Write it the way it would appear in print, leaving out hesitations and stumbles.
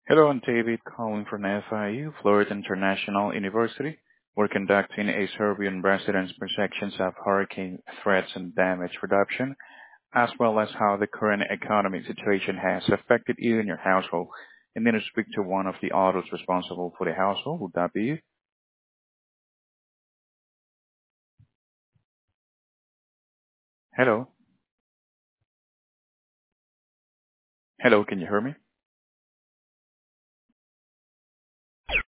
Hello, I'm David calling from FIU, Florida International University. We're conducting a survey on residents' perceptions of hurricane threats and damage reduction, as well as how the current economic situation has affected you and your household. And then to speak to one of the adults responsible for the household. Would that be you? Hello? Hello, can you hear me?